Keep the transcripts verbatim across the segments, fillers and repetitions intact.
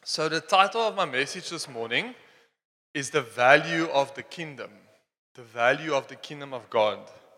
So, the title of my message this morning is The Value of the Kingdom. The Value of the Kingdom of God.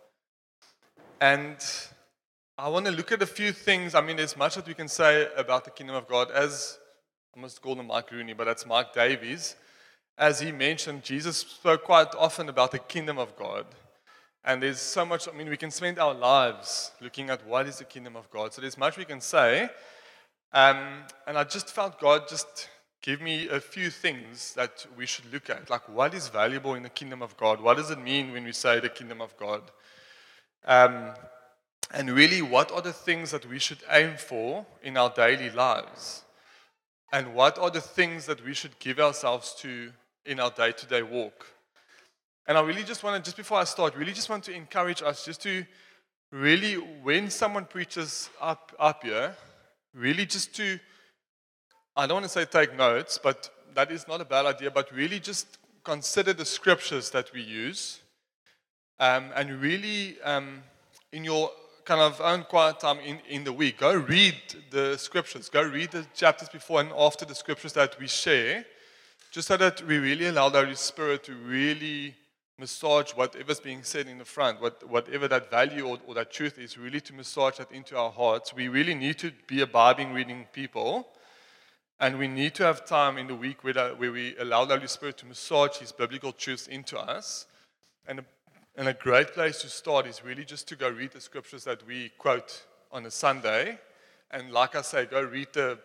And I want to look at a few things. I mean, there's much that we can say about the Kingdom of God. As I must call him Mike Rooney, but that's Mike Davies. As he mentioned, Jesus spoke quite often about the Kingdom of God. And there's so much, I mean, we can spend our lives looking at what is the Kingdom of God. So, there's much we can say. Um, and I just felt God just give me a few things that we should look at. Like, what is valuable in the kingdom of God? What does it mean when we say the kingdom of God? Um, and really, what are the things that we should aim for in our daily lives? And what are the things that we should give ourselves to in our day-to-day walk? And I really just want to, just before I start, really just want to encourage us just to really, when someone preaches up, up here, really just to, I don't want to say take notes, but that is not a bad idea, but really just consider the scriptures that we use um, and really um, in your kind of own quiet time in, in the week, go read the scriptures, go read the chapters before and after the scriptures that we share, just so that we really allow the Holy Spirit to really massage whatever's being said in the front, what, whatever that value or, or that truth is, really to massage that into our hearts. We really need to be a Bible reading people, and we need to have time in the week where, the, where we allow the Holy Spirit to massage His biblical truths into us. And a, and a great place to start is really just to go read the scriptures that we quote on a Sunday, and like I say, go read the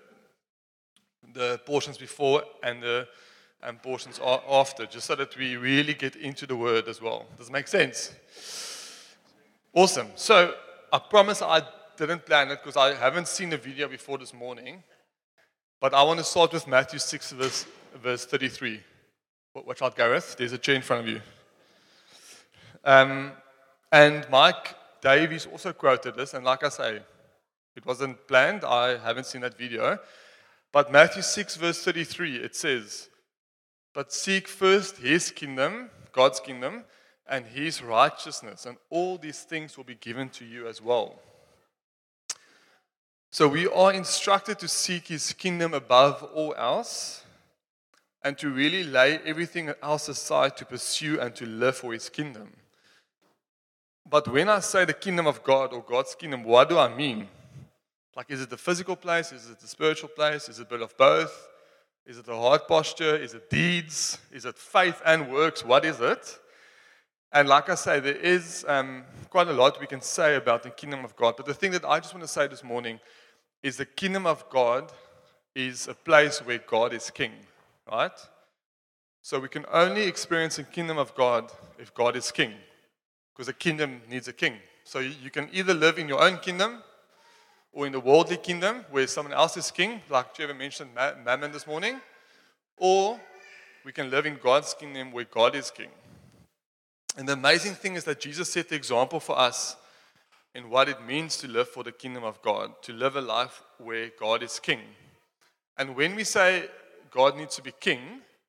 the portions before and the and portions after, just so that we really get into the Word as well. Does it make sense? Awesome. So I promise I didn't plan it because I haven't seen the video before this morning, but I want to start with Matthew six, verse, verse thirty-three. Watch out, Gareth. There's a chair in front of you. Um, and Mike Davies also quoted this, and like I say, it wasn't planned. I haven't seen that video. But Matthew six, verse thirty-three, it says, "But seek first His kingdom," God's kingdom, "and His righteousness, and all these things will be given to you as well." So we are instructed to seek His kingdom above all else, and to really lay everything else aside to pursue and to live for His kingdom. But when I say the kingdom of God or God's kingdom, what do I mean? Like, is it the physical place? Is it the spiritual place? Is it a bit of both? Is it a heart posture? Is it deeds? Is it faith and works? What is it? And like I say, there is um, quite a lot we can say about the kingdom of God. But the thing that I just want to say this morning is the kingdom of God is a place where God is king, right? So we can only experience the kingdom of God if God is king, because a kingdom needs a king. So you can either live in your own kingdom or in the worldly kingdom where someone else is king, like Trevor mentioned Mammon this morning, or we can live in God's kingdom where God is king. And the amazing thing is that Jesus set the example for us in what it means to live for the kingdom of God, to live a life where God is king. And when we say God needs to be king,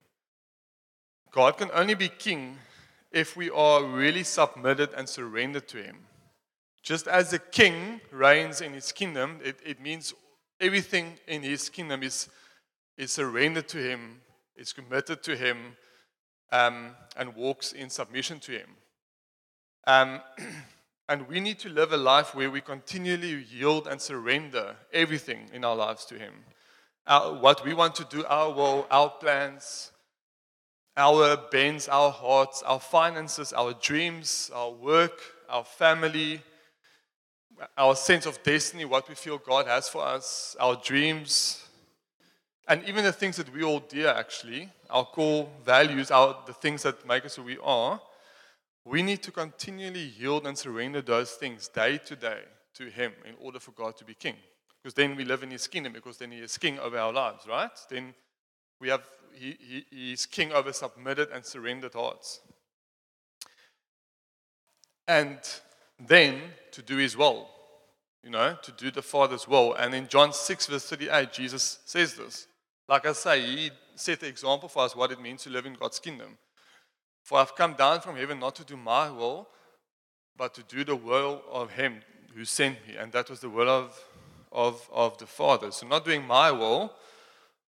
God can only be king if we are really submitted and surrendered to Him. Just as the king reigns in his kingdom, it, it means everything in his kingdom is, is surrendered to him, is committed to him, um, and walks in submission to him. Um, and we need to live a life where we continually yield and surrender everything in our lives to Him. Our, what we want to do, our will, our plans, our bends, our hearts, our finances, our dreams, our work, our family, our sense of destiny, what we feel God has for us, our dreams, and even the things that we hold dear, actually, our core values, our, the things that make us who we are, we need to continually yield and surrender those things day to day to Him in order for God to be king. Because then we live in His kingdom, because then He is king over our lives, right? Then we have, He, he, he is king over submitted and surrendered hearts. And then to do His will, you know, to do the Father's will. And in John six, verse thirty-eight, Jesus says this. Like I say, He set the example for us what it means to live in God's kingdom. "For I've come down from heaven not to do my will, but to do the will of Him who sent me." And that was the will of, of, of the Father. So not doing my will,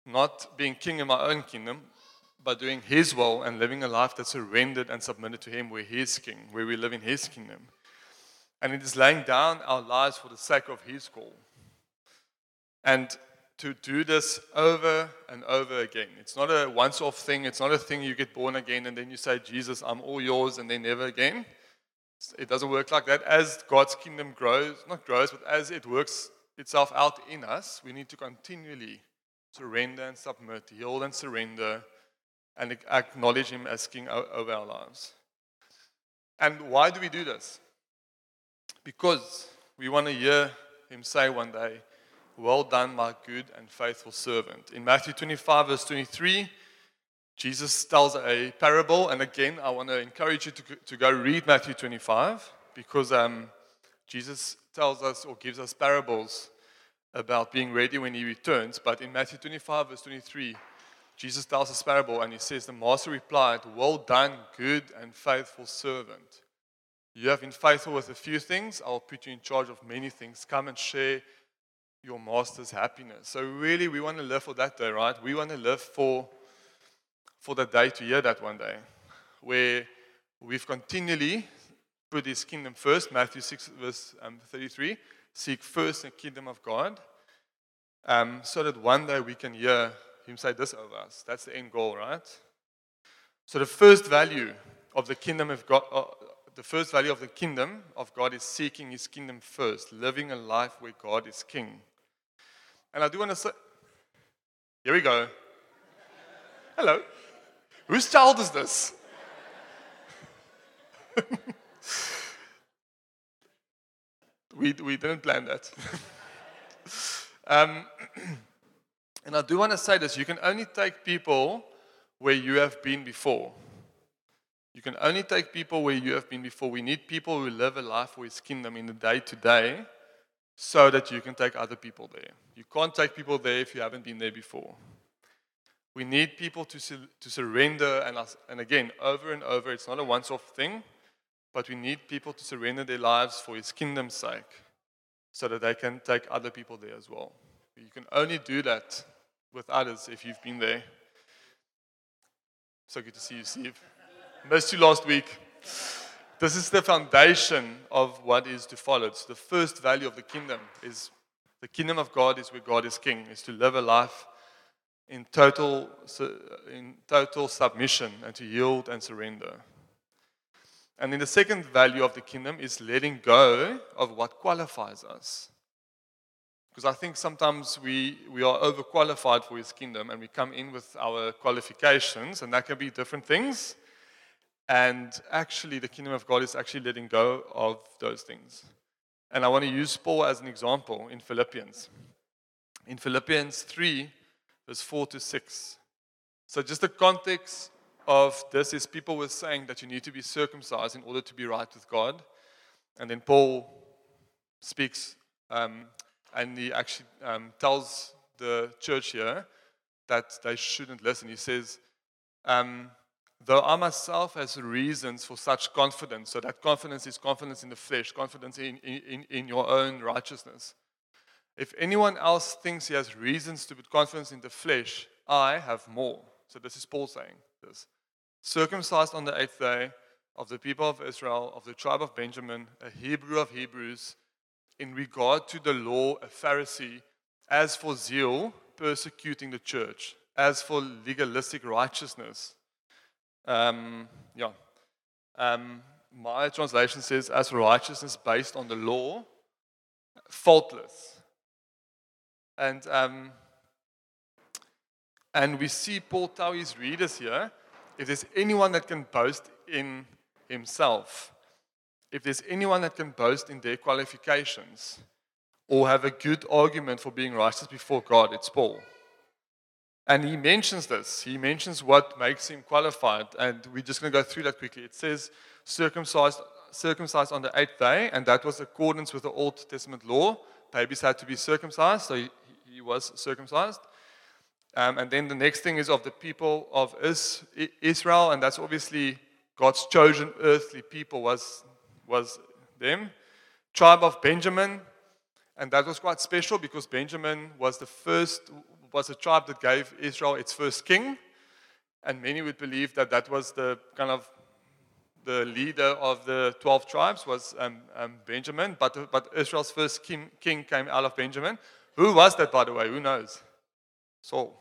not being king in my own kingdom, but doing His will and living a life that's surrendered and submitted to Him, where He is king, where we live in His kingdom. And it is laying down our lives for the sake of His call. And to do this over and over again. It's not a once-off thing. It's not a thing you get born again and then you say, Jesus, I'm all yours, and then never again. It doesn't work like that. As God's kingdom grows, not grows, but as it works itself out in us, we need to continually surrender and submit, yield and surrender, and acknowledge Him as King over our lives. And why do we do this? Because we want to hear Him say one day, well done, my good and faithful servant. In Matthew twenty-five, verse twenty-three, Jesus tells a parable. And again, I want to encourage you to, to go read Matthew twenty-five, because um, Jesus tells us or gives us parables about being ready when He returns. But in Matthew twenty-five, verse twenty-three, Jesus tells this parable and He says, the master replied, well done, good and faithful servant. You have been faithful with a few things. I will put you in charge of many things. Come and share your master's happiness. So really, we want to live for that day, right? We want to live for, for the day to hear that one day, where we've continually put His kingdom first. Matthew six, verse um, thirty-three. Seek first the kingdom of God, um, so that one day we can hear Him say this over us. That's the end goal, right? So the first value of the kingdom of God, uh, the first value of the kingdom of God is seeking His kingdom first, living a life where God is king. And I do want to say, here we go. Hello. Whose child is this? we, we didn't plan that. um, and I do want to say this. You can only take people where you have been before. You can only take people where you have been before. We need people who live a life for His kingdom in the day-to-day, so that you can take other people there. You can't take people there if you haven't been there before. We need people to su- to surrender, and, us, and again, over and over, it's not a once-off thing, but we need people to surrender their lives for His kingdom's sake, so that they can take other people there as well. You can only do that with others if you've been there. So good to see you, Steve. Missed you last week. This is the foundation of what is to follow. It's the first value of the kingdom. Is the kingdom of God is where God is king. Is to live a life in total in total submission and to yield and surrender. And then the second value of the kingdom is letting go of what qualifies us. Because I think sometimes we, we are overqualified for His kingdom, and we come in with our qualifications, and that can be different things. And actually, the kingdom of God is actually letting go of those things. And I want to use Paul as an example in Philippians. In Philippians three, verse four to six. So just the context of this is people were saying that you need to be circumcised in order to be right with God. And then Paul speaks, um, and he actually um, tells the church here that they shouldn't listen. He says, um, though I myself has reasons for such confidence, so that confidence is confidence in the flesh, confidence in, in, in your own righteousness. If anyone else thinks he has reasons to put confidence in the flesh, I have more. So this is Paul saying this. Circumcised on the eighth day, of the people of Israel, of the tribe of Benjamin, a Hebrew of Hebrews, in regard to the law, a Pharisee, as for zeal, persecuting the church, as for legalistic righteousness. Um, yeah. Um, my translation says, as for righteousness based on the law, faultless. And um, and we see Paul tell his readers here, if there's anyone that can boast in himself, if there's anyone that can boast in their qualifications, or have a good argument for being righteous before God, it's Paul. And he mentions this. He mentions what makes him qualified. And we're just going to go through that quickly. It says, circumcised, circumcised on the eighth day, and that was accordance with the Old Testament law. Babies had to be circumcised, so he, he was circumcised. Um, and then the next thing is of the people of Is, Israel, and that's obviously God's chosen earthly people was, was them. Tribe of Benjamin, and that was quite special because Benjamin was the first was a tribe that gave Israel its first king, and many would believe that that was the kind of the leader of the twelve tribes was um, um, Benjamin, but, but Israel's first king, king came out of Benjamin. Who was that, by the way? Who knows? Saul.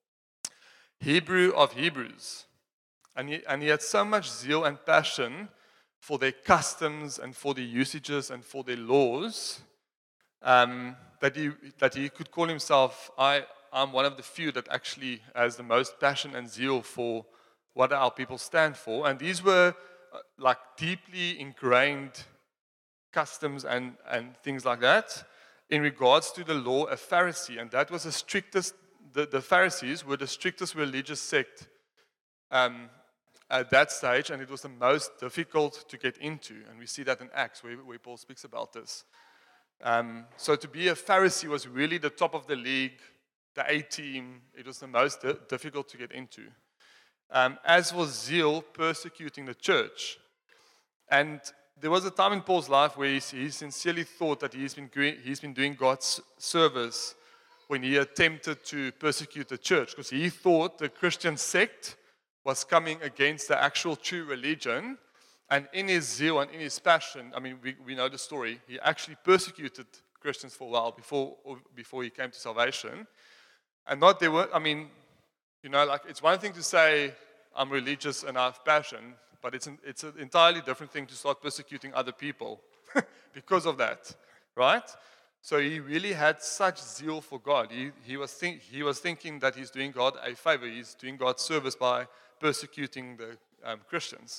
Hebrew of Hebrews. And he, and he had so much zeal and passion for their customs and for their usages and for their laws um, that, he, that he could call himself, I, I'm one of the few that actually has the most passion and zeal for what our people stand for. And these were uh, like deeply ingrained customs and, and things like that. In regards to the law, a Pharisee, and that was the strictest, the, the Pharisees were the strictest religious sect um, at that stage, and it was the most difficult to get into. And we see that in Acts, where, where Paul speaks about this. Um, so to be a Pharisee was really the top of the league, the A-team. It was the most di- difficult to get into. Um, as was zeal persecuting the church. And there was a time in Paul's life where he, he sincerely thought that he's been, he's been doing God's service when he attempted to persecute the church, because he thought the Christian sect was coming against the actual true religion, and in his zeal and in his passion, I mean, we, we know the story, he actually persecuted Christians for a while before, before he came to salvation. And not there were, I mean, you know, like it's one thing to say, I'm religious and I have passion, but it's an, it's an entirely different thing to start persecuting other people because of that, right? So he really had such zeal for God. He, he, was think, he was thinking that he's doing God a favor. He's doing God's service by persecuting the um, Christians.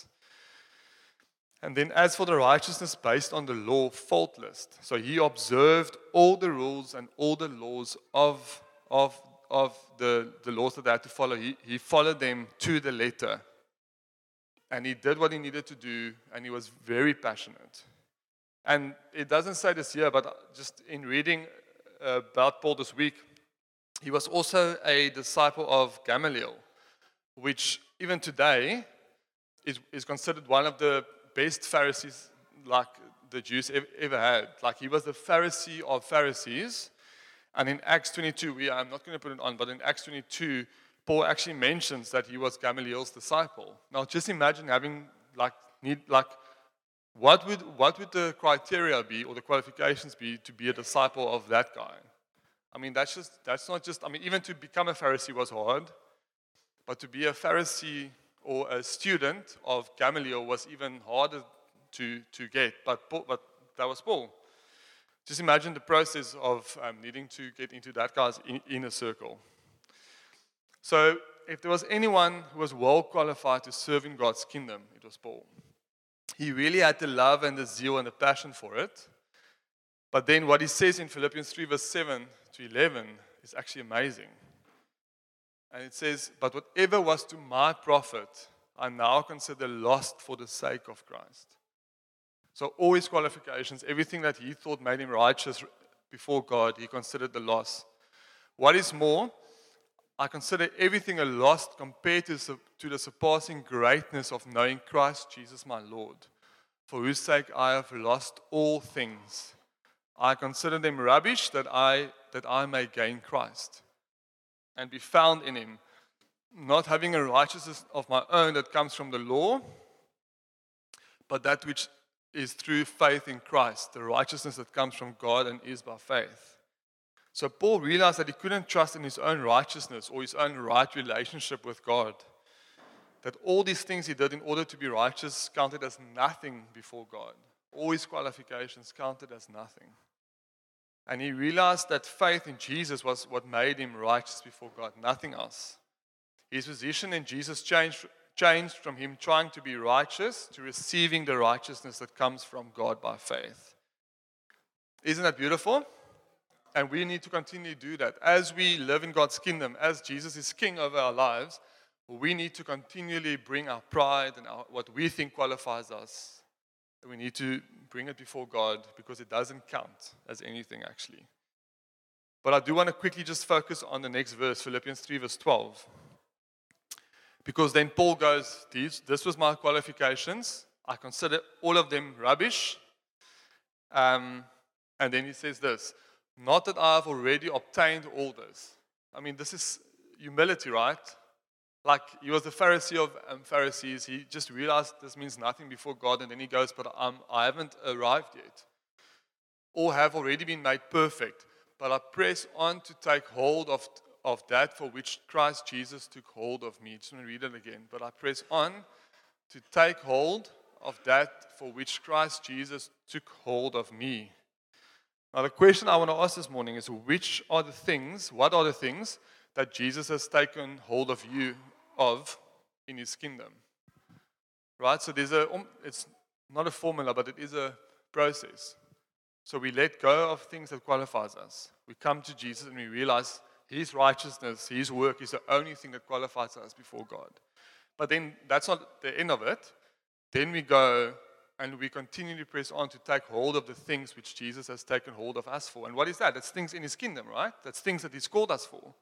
And then as for the righteousness based on the law, faultless. So he observed all the rules and all the laws of, of, of the, the laws that they had to follow. He, he followed them to the letter. And he did what he needed to do, and he was very passionate. And it doesn't say this here, but just in reading about Paul this week, he was also a disciple of Gamaliel, which even today is, is considered one of the best Pharisees like the Jews ever, ever had. Like he was the Pharisee of Pharisees. And in Acts twenty-two, we, I'm not going to put it on, but in Acts twenty-two, Paul actually mentions that he was Gamaliel's disciple. Now just imagine having like, need, like what would, what would the criteria be or the qualifications be to be a disciple of that guy? I mean, that's just, that's not just, I mean, even to become a Pharisee was hard. But to be a Pharisee or a student of Gamaliel was even harder to, to get. But, Paul, but that was Paul. Just imagine the process of um, needing to get into that guy's in, inner circle. So if there was anyone who was well qualified to serve in God's kingdom, it was Paul. He really had the love and the zeal and the passion for it. But then what he says in Philippians three, verse seven to eleven is actually amazing. And it says, but whatever was to my profit, I now consider lost for the sake of Christ. So all his qualifications, everything that he thought made him righteous before God, he considered the loss. What is more, I consider everything a loss compared to, to the surpassing greatness of knowing Christ Jesus my Lord, for whose sake I have lost all things. I consider them rubbish that I, that I may gain Christ and be found in him, not having a righteousness of my own that comes from the law, but that which is through faith in Christ, the righteousness that comes from God and is by faith. So Paul realized that he couldn't trust in his own righteousness or his own right relationship with God, that all these things he did in order to be righteous counted as nothing before God. All his qualifications counted as nothing. And he realized that faith in Jesus was what made him righteous before God, nothing else. His position in Jesus changed, changed from him trying to be righteous to receiving the righteousness that comes from God by faith. Isn't that beautiful? And we need to continue to do that. As we live in God's kingdom, as Jesus is king over our lives, we need to continually bring our pride and our, what we think qualifies us. We need to bring it before God because it doesn't count as anything actually. But I do want to quickly just focus on the next verse, Philippians three, verse twelve. Because then Paul goes, this, this was my qualifications. I consider all of them rubbish. Um, and then he says this, not that I have already obtained all this. I mean, this is humility, right? Like, he was the Pharisee of um, Pharisees. He just realized this means nothing before God, and then he goes, but um, I haven't arrived yet, or have already been made perfect, but I press on to take hold of, of that for which Christ Jesus took hold of me. Just want to read it again. But I press on to take hold of that for which Christ Jesus took hold of me. Now, the question I want to ask this morning is, which are the things, what are the things that Jesus has taken hold of you of in his kingdom? Right? So there's a, um, it's not a formula, but it is a process. So we let go of things that qualifies us. We come to Jesus and we realize his righteousness, his work is the only thing that qualifies us before God. But then that's not the end of it. Then we go and we continually press on to take hold of the things which Jesus has taken hold of us for. And what is that? That's things in his kingdom, right? That's things that he's called us for.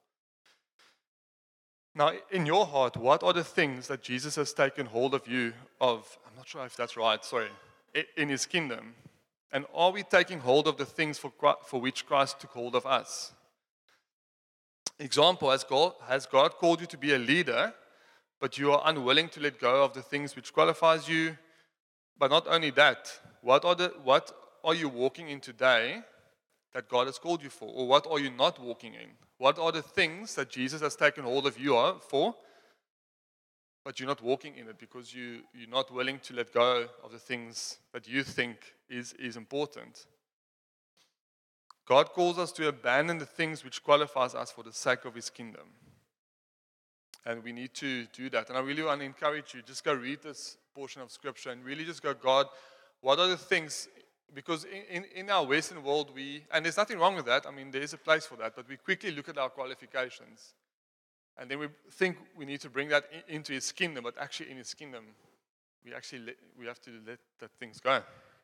Now, in your heart, what are the things that Jesus has taken hold of you of? I'm not sure if that's right, sorry. In his kingdom. And are we taking hold of the things for, for which Christ took hold of us? Example, has God, has God called you to be a leader, but you are unwilling to let go of the things which qualifies you? But not only that, what are, the, what are you walking in today that God has called you for? Or what are you not walking in? What are the things that Jesus has taken hold of you for, but you're not walking in it because you, you're not willing to let go of the things that you think is, is important? God calls us to abandon the things which qualifies us for the sake of his kingdom. And we need to do that. And I really want to encourage you, just go read this portion of Scripture and really just go, God, what are the things? Because in, in, in our Western world, we, and there's nothing wrong with that. I mean, there is a place for that. But we quickly look at our qualifications. And then we think we need to bring that in, into his kingdom. But actually in his kingdom, we actually let, we have to let the things go.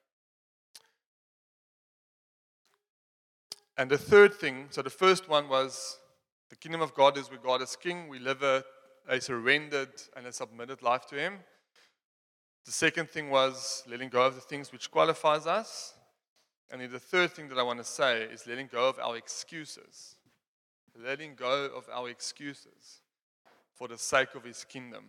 And the third thing, so the first one was the kingdom of God is where God is king. We live a, a surrendered and a submitted life to him. The second thing was letting go of the things which qualifies us. And then the third thing that I want to say is letting go of our excuses. Letting go of our excuses for the sake of his kingdom.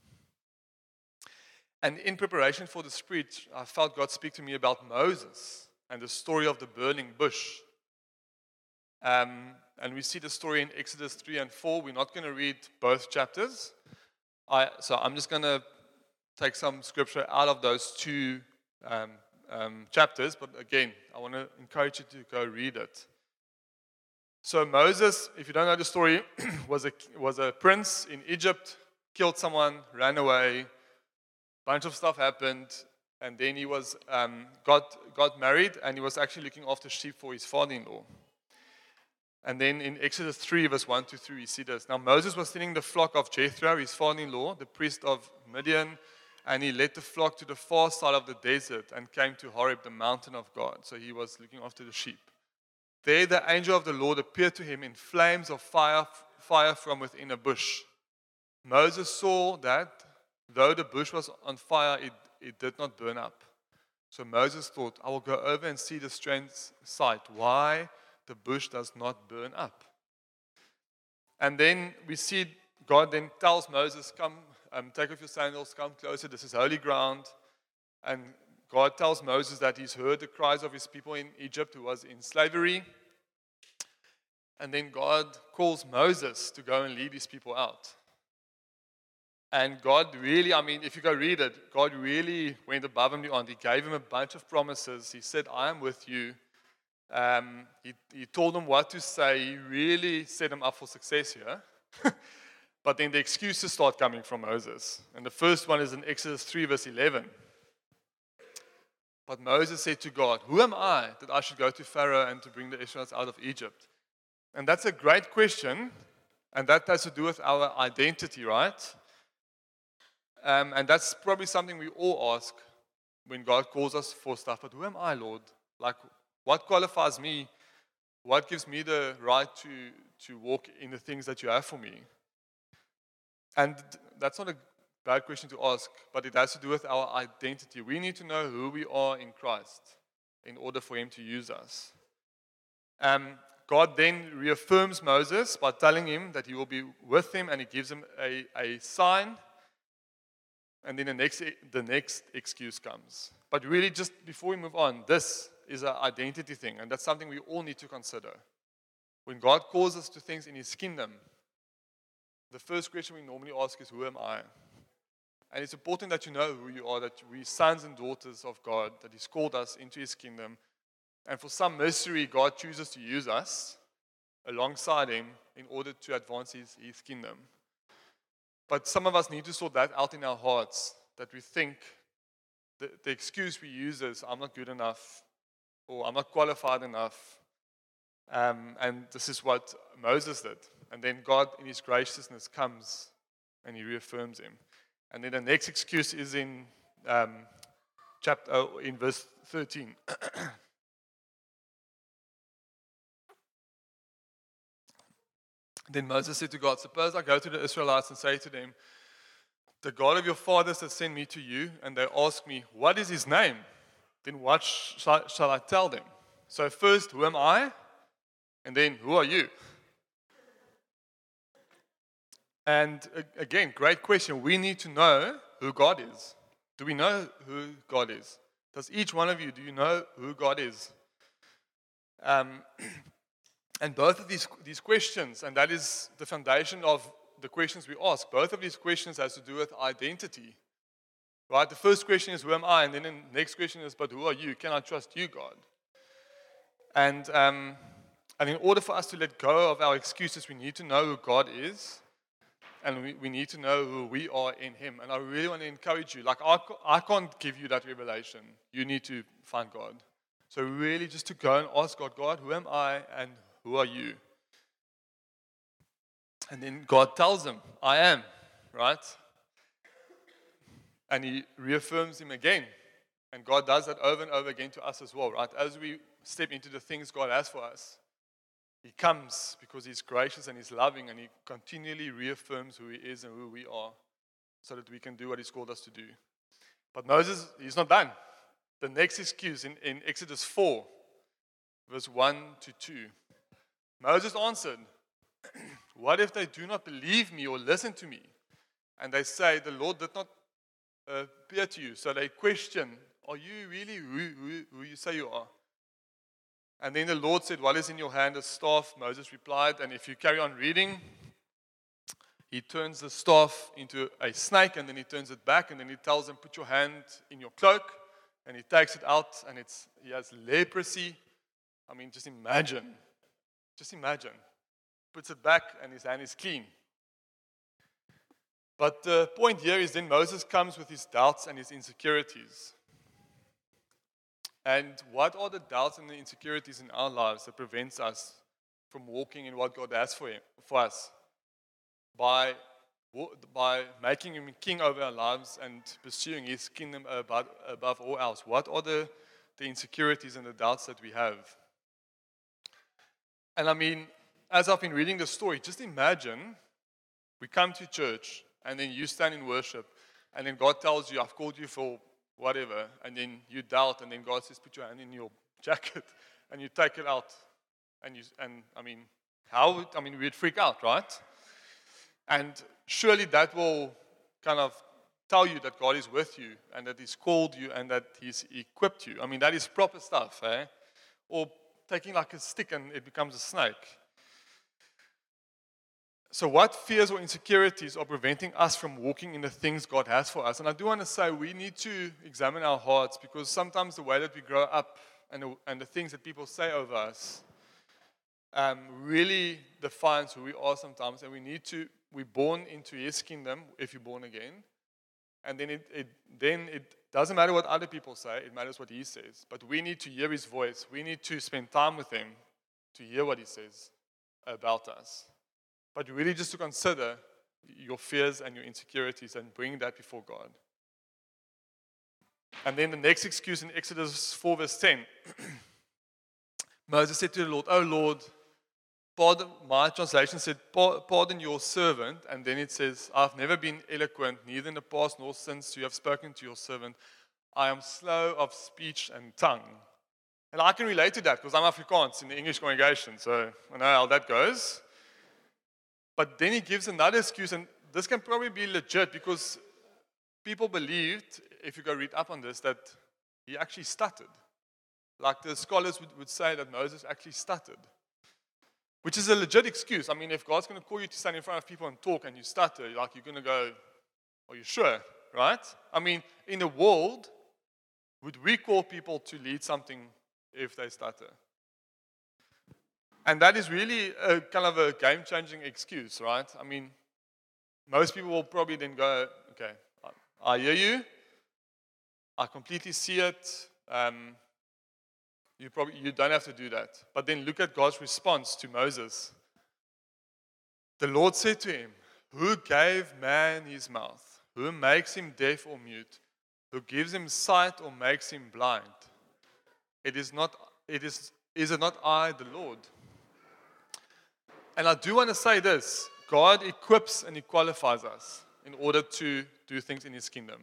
And in preparation for this preach, I felt God speak to me about Moses and the story of the burning bush. Um, and we see the story in Exodus three and four. We're not going to read both chapters. I, so I'm just going to take some scripture out of those two um, um, chapters. But again, I want to encourage you to go read it. So Moses, if you don't know the story, was a, was a prince in Egypt, killed someone, ran away, bunch of stuff happened, and then he was um, got, got married, and he was actually looking after sheep for his father-in-law. And then in Exodus three, verse one to three, we see this. Now Moses was tending the flock of Jethro, his father-in-law, the priest of Midian, and he led the flock to the far side of the desert and came to Horeb, the mountain of God. So he was looking after the sheep. There the angel of the Lord appeared to him in flames of fire, fire from within a bush. Moses saw that though the bush was on fire, it, it did not burn up. So Moses thought, I will go over and see the strange sight. Why the bush does not burn up. And then we see God then tells Moses, come, um, take off your sandals, come closer, this is holy ground. And God tells Moses that he's heard the cries of his people in Egypt who was in slavery. And then God calls Moses to go and lead his people out. And God really, I mean, if you go read it, God really went above and beyond. He gave him a bunch of promises. He said, I am with you. Um, he, he told them what to say. He really set them up for success here. But then the excuses start coming from Moses. And the first one is in Exodus three, verse eleven. But Moses said to God, who am I that I should go to Pharaoh and to bring the Israelites out of Egypt? And that's a great question. And that has to do with our identity, right? Um, and that's probably something we all ask when God calls us for stuff. But who am I, Lord? Like, what qualifies me? What gives me the right to, to walk in the things that you have for me? And that's not a bad question to ask, but it has to do with our identity. We need to know who we are in Christ in order for him to use us. Um, God then reaffirms Moses by telling him that he will be with him, and he gives him a, a sign. And then the next, the next excuse comes. But really, just before we move on, this is an identity thing, and that's something we all need to consider. When God calls us to things in His kingdom, the first question we normally ask is, who am I? And it's important that you know who you are, that we're sons and daughters of God, that He's called us into His kingdom. And for some mystery, God chooses to use us alongside Him in order to advance His, his kingdom. But some of us need to sort that out in our hearts, that we think the, the excuse we use is, I'm not good enough, or I'm not qualified enough. Um, and this is what Moses did. And then God, in His graciousness, comes and He reaffirms him. And then the next excuse is in um, chapter, oh, in verse thirteen. Then Moses said to God, suppose I go to the Israelites and say to them, the God of your fathers has sent me to you, and they ask me, what is His name? Then what sh- shall I tell them? So first, who am I? And then, who are you? And again, great question. We need to know who God is. Do we know who God is? Does each one of you, do you know who God is? Um, and both of these, these questions, and that is the foundation of the questions we ask, both of these questions has to do with identity. Right? The first question is, who am I? And then the next question is, but who are you? Can I trust you, God? And, um, and in order for us to let go of our excuses, we need to know who God is. And we, we need to know who we are in Him. And I really want to encourage you. Like, I, I can't give you that revelation. You need to find God. So really just to go and ask God, God, who am I and who are you? And then God tells him, I am, right? And He reaffirms him again. And God does that over and over again to us as well, right? As we step into the things God has for us, He comes because He's gracious and He's loving, and He continually reaffirms who He is and who we are so that we can do what He's called us to do. But Moses, he's not done. The next excuse in, in Exodus four, verse one to two. Moses answered, what if they do not believe me or listen to me? And they say, the Lord did not uh, appear to you. So they question, are you really who, who, who you say you are? And then the Lord said, what is in your hand? A staff. Moses replied, and if you carry on reading, He turns the staff into a snake, and then He turns it back, and then He tells them, put your hand in your cloak, and He takes it out, and it's he has leprosy. I mean, just imagine. Just imagine. Puts it back, and his hand is clean. But the point here is then Moses comes with his doubts and his insecurities. And what are the doubts and the insecurities in our lives that prevents us from walking in what God has for, him, for us? By, by making Him king over our lives and pursuing His kingdom above, above all else. What are the, the insecurities and the doubts that we have? And I mean, as I've been reading the story, just imagine we come to church and then you stand in worship and then God tells you, I've called you for whatever, and then you doubt, and then God says, put your hand in your jacket, and you take it out, and you, and I mean, how would, I mean, we'd freak out, right? And surely that will kind of tell you that God is with you, and that He's called you, and that He's equipped you. I mean, that is proper stuff, eh? Or taking like a stick and it becomes a snake. So what fears or insecurities are preventing us from walking in the things God has for us? And I do want to say we need to examine our hearts, because sometimes the way that we grow up and the, and the things that people say over us um, really defines who we are sometimes. And we need to, we're born into His kingdom if you're born again. And then it, it then it doesn't matter what other people say, it matters what He says. But we need to hear His voice. We need to spend time with Him to hear what He says about us. But really just to consider your fears and your insecurities and bring that before God. And then the next excuse in Exodus four verse ten. Moses said to the Lord, oh Lord, pardon, my translation said, pardon your servant. And then it says, I've never been eloquent, neither in the past nor since you have spoken to your servant. I am slow of speech and tongue. And I can relate to that because I'm Afrikaans in the English congregation, so I know how that goes. But then he gives another excuse, and this can probably be legit because people believed, if you go read up on this, that he actually stuttered. Like the scholars would, would say that Moses actually stuttered, which is a legit excuse. I mean, if God's going to call you to stand in front of people and talk and you stutter, like you're going to go, are you sure, right? I mean, in the world, would we call people to lead something if they stutter? And that is really a kind of a game-changing excuse, right? I mean, most people will probably then go, okay, I, I hear you. I completely see it. Um, you probably you don't have to do that. But then look at God's response to Moses. The Lord said to him, who gave man his mouth? Who makes him deaf or mute? Who gives him sight or makes him blind? It is not, it is, is it not I, the Lord? And I do want to say this, God equips and He qualifies us in order to do things in His kingdom.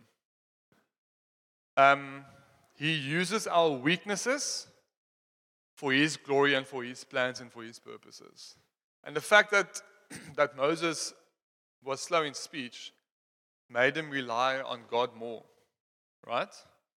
Um, he uses our weaknesses for His glory and for His plans and for His purposes. And the fact that, that Moses was slow in speech made him rely on God more, right?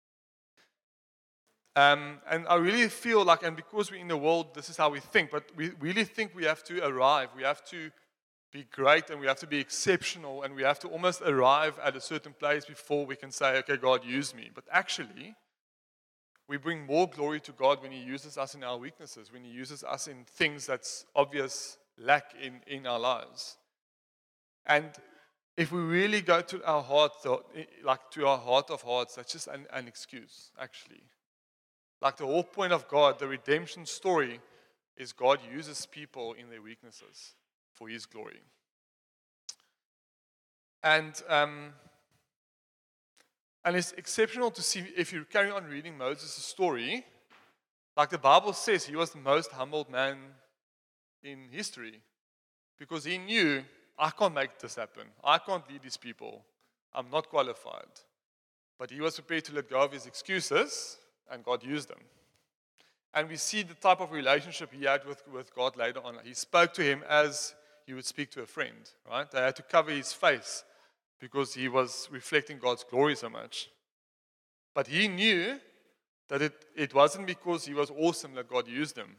Um, and I really feel like, and because we're in the world, this is how we think, but we really think we have to arrive, we have to be great, and we have to be exceptional, and we have to almost arrive at a certain place before we can say, okay, God, use me. But actually, we bring more glory to God when He uses us in our weaknesses, when He uses us in things that's obvious lack in, in our lives. And if we really go to our heart, like to our heart of hearts, that's just an, an excuse, actually. Like the whole point of God, the redemption story, is God uses people in their weaknesses for His glory. And um, and it's exceptional to see, if you carry on reading Moses' story, like the Bible says, he was the most humbled man in history because he knew, I can't make this happen. I can't lead these people. I'm not qualified. But he was prepared to let go of his excuses, and God used them. And we see the type of relationship he had with, with God later on. He spoke to him as he would speak to a friend, right? They had to cover his face because he was reflecting God's glory so much. But he knew that it, it wasn't because he was awesome that God used him.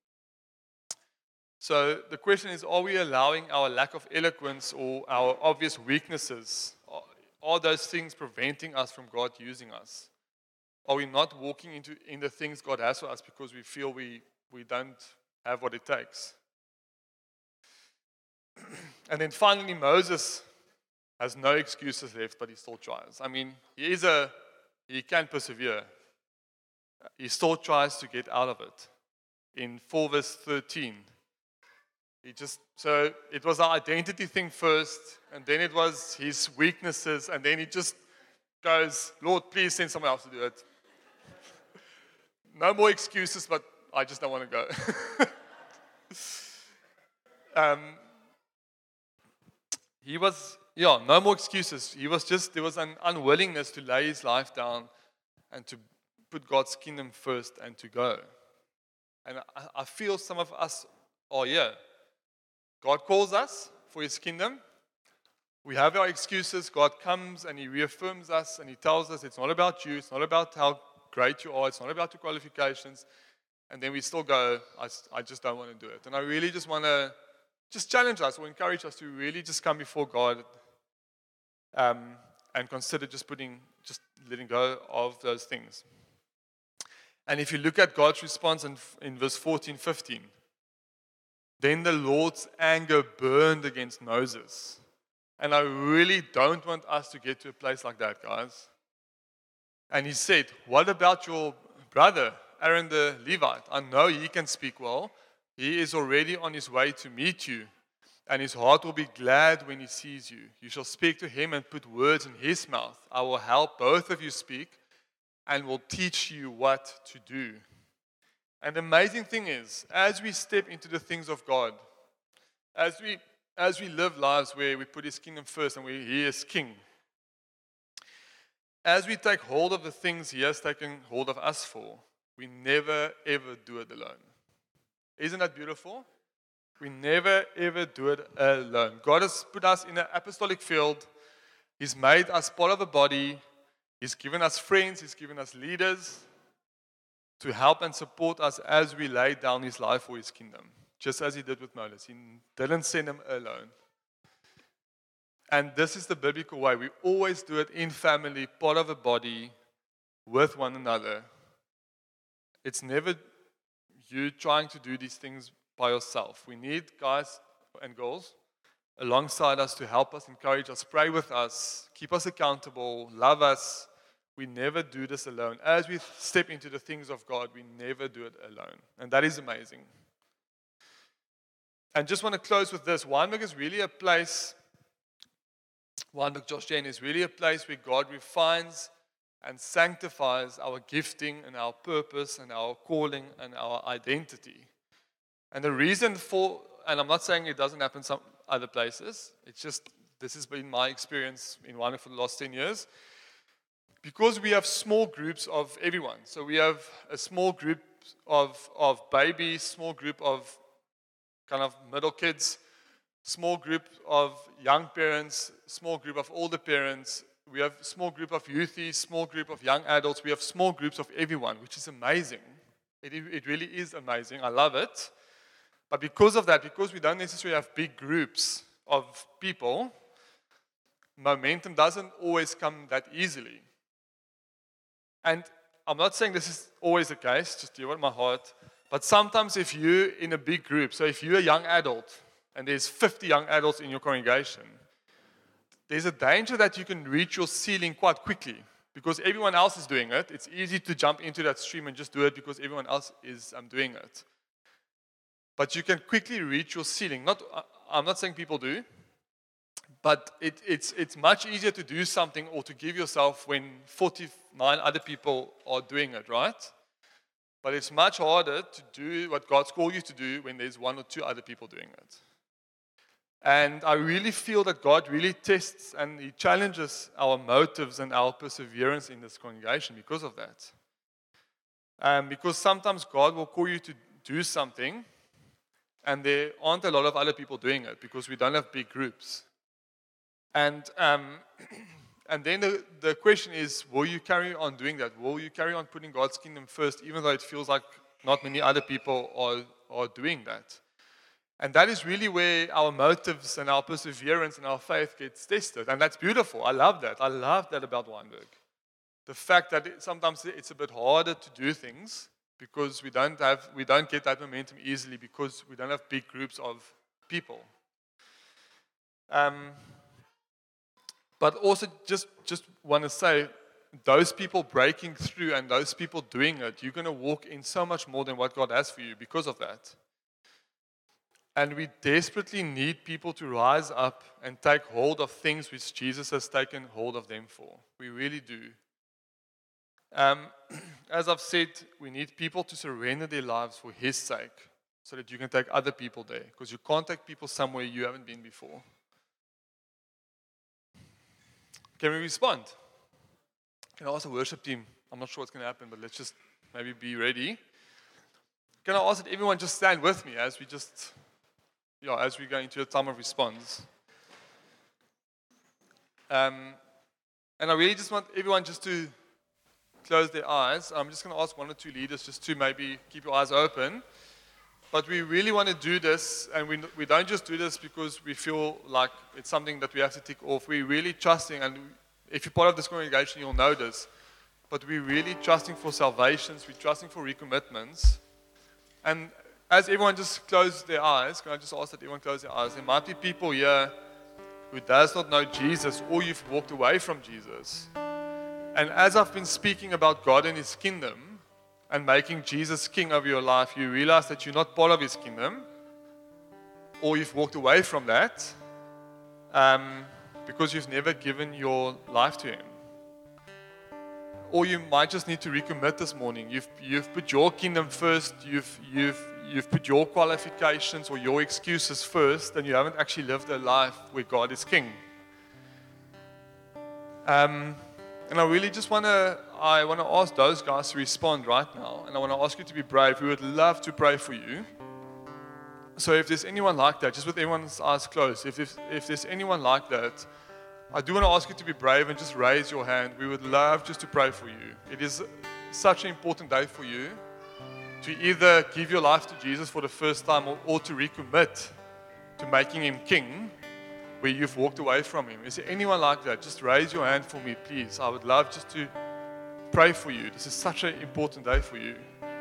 So the question is, are we allowing our lack of eloquence or our obvious weaknesses, are, are those things preventing us from God using us? Are we not walking into in the things God has for us because we feel we, we don't have what it takes? And then finally, Moses has no excuses left, but he still tries. I mean, he is a he can persevere. He still tries to get out of it. In four verse thirteen, he just so it was an identity thing first, and then it was his weaknesses, and then he just goes, Lord, please send someone else to do it. No more excuses, but I just don't want to go. um, he was, yeah, no more excuses. He was just, there was an unwillingness to lay his life down and to put God's kingdom first and to go. And I, I feel some of us are here. God calls us for His kingdom. We have our excuses. God comes and He reaffirms us and He tells us it's not about you, it's not about how great you are, it's not about your qualifications. And then we still go, I, I just don't want to do it. And I really just want to just challenge us or encourage us to really just come before God um, and consider just putting, just letting go of those things. And if you look at God's response in, in verse fourteen, fifteen, then the Lord's anger burned against Moses. And I really don't want us to get to a place like that, guys. And He said, what about your brother, Aaron the Levite? I know he can speak well. He is already on his way to meet you, and his heart will be glad when he sees you. You shall speak to him and put words in his mouth. I will help both of you speak and will teach you what to do. And the amazing thing is, as we step into the things of God, as we as we live lives where we put His kingdom first and we, He is King, as we take hold of the things He has taken hold of us for, we never ever do it alone. Isn't that beautiful? We never ever do it alone. God has put us in an apostolic field. He's made us part of a body. He's given us friends. He's given us leaders to help and support us as we lay down His life for His kingdom. Just as He did with Moses. He didn't send him alone. And this is the biblical way. We always do it in family, part of a body, with one another. It's never you trying to do these things by yourself. We need guys and girls alongside us to help us, encourage us, pray with us, keep us accountable, love us. We never do this alone. As we step into the things of God, we never do it alone. And that is amazing. And just want to close with this. Wynberg is really a place, Wynberg Josh Jane is really a place where God refines and sanctifies our gifting and our purpose and our calling and our identity. And the reason for, and I'm not saying it doesn't happen some other places, it's just, this has been my experience in Wynberg for the last ten years, because we have small groups of everyone. So we have a small group of, of babies, small group of kind of middle kids, small group of young parents, small group of older parents. We have a small group of youthies, small group of young adults. We have small groups of everyone, which is amazing. It, it really is amazing. I love it. But because of that, because we don't necessarily have big groups of people, momentum doesn't always come that easily. And I'm not saying this is always the case, just hear what my heart, but sometimes if you're in a big group, so if you're a young adult, and there's fifty young adults in your congregation, there's a danger that you can reach your ceiling quite quickly because everyone else is doing it. It's easy to jump into that stream and just do it because everyone else is um, doing it. But you can quickly reach your ceiling. Not, I'm not saying people do, but it, it's, it's much easier to do something or to give yourself when forty-nine other people are doing it, right? But it's much harder to do what God's called you to do when there's one or two other people doing it. And I really feel that God really tests and He challenges our motives and our perseverance in this congregation because of that. Um, because sometimes God will call you to do something and there aren't a lot of other people doing it because we don't have big groups. And um, and then the, the question is, will you carry on doing that? Will you carry on putting God's kingdom first even though it feels like not many other people are, are doing that? And that is really where our motives and our perseverance and our faith gets tested. And that's beautiful. I love that. I love that about Wynberg. The fact that it, sometimes it's a bit harder to do things because we don't have, we don't get that momentum easily because we don't have big groups of people. Um, but also just, just want to say, those people breaking through and those people doing it, you're going to walk in so much more than what God has for you because of that. And we desperately need people to rise up and take hold of things which Jesus has taken hold of them for. We really do. Um, as I've said, we need people to surrender their lives for His sake so that you can take other people there. Because you can't take people somewhere you haven't been before. Can we respond? Can I ask the worship team? I'm not sure what's going to happen, but let's just maybe be ready. Can I ask that everyone just stand with me as we just... Yeah, as we go into a time of response. Um, and I really just want everyone just to close their eyes. I'm just going to ask one or two leaders just to maybe keep your eyes open. But we really want to do this, and we we don't just do this because we feel like it's something that we have to tick off. We're really trusting, and if you're part of this congregation, you'll know this. But we're really trusting for salvations. We're trusting for recommitments. And as everyone just closes their eyes, can I just ask that everyone close their eyes? There might be people here who does not know Jesus, or you've walked away from Jesus. And as I've been speaking about God and His kingdom and making Jesus king of your life, you realize that you're not part of His kingdom, or you've walked away from that um, because you've never given your life to Him. Or you might just need to recommit this morning. You've you've put your kingdom first. You've you've you've put your qualifications or your excuses first, and you haven't actually lived a life where God is king. Um, and I really just want to I want to ask those guys to respond right now, and I want to ask you to be brave. We would love to pray for you. So if there's anyone like that, just with everyone's eyes closed, if, if, if there's anyone like that, I do want to ask you to be brave and just raise your hand. We would love just to pray for you. It is such an important day for you to either give your life to Jesus for the first time or, or to recommit to making him king where you've walked away from him. Is there anyone like that? Just raise your hand for me, please. I would love just to pray for you. This is such an important day for you.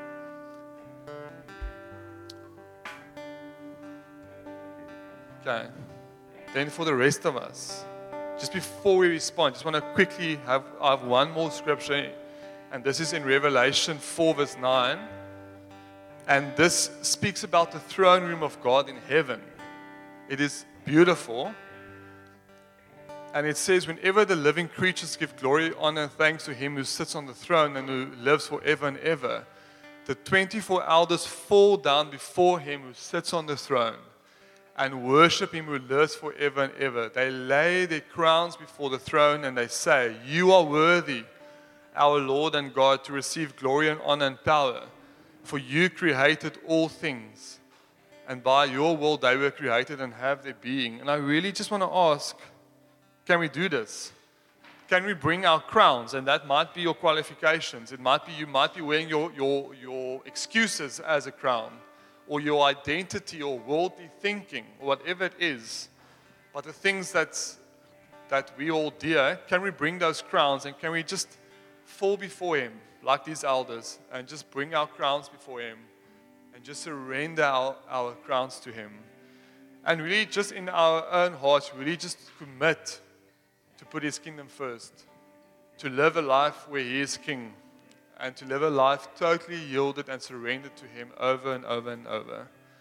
Okay. Then for the rest of us, just before we respond, just want to quickly have, I have one more scripture, and this is in Revelation four verse nine. And this speaks about the throne room of God in heaven. It is beautiful. And it says, whenever the living creatures give glory, honor, and thanks to him who sits on the throne and who lives forever and ever, the twenty-four elders fall down before him who sits on the throne and worship him who lives forever and ever. They lay their crowns before the throne and they say, you are worthy, our Lord and God, to receive glory and honor and power. For you created all things, and by your will they were created and have their being. And I really just want to ask, can we do this? Can we bring our crowns? And that might be your qualifications. It might be you might be wearing your, your, your excuses as a crown, or your identity or worldly thinking, or whatever it is. But the things that's, that we all dear, can we bring those crowns and can we just fall before him like these elders and just bring our crowns before him and just surrender our, our crowns to him? And really just in our own hearts, really just commit to put his kingdom first, to live a life where he is king, and to live a life totally yielded and surrendered to him over and over and over.